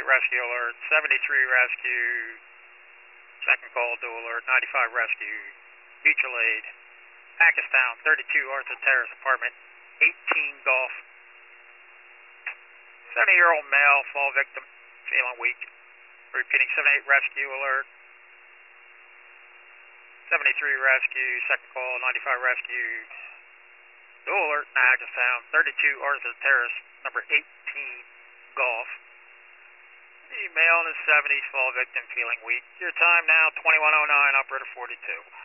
rescue alert, 73 rescue, second call dual alert, 95 rescue, mutual aid, Pakistan, 32 Arthur Terrace apartment, 18 Golf. 70-year-old male, fall victim, feeling weak. Repeating, 78 rescue alert, 73 rescue, second call, 95 rescue, dual alert, Pakistan, 32 Arthur Terrace, number 18 Golf. The male in his 70s, fall victim, feeling weak. Your time now, 21:09, operator 42.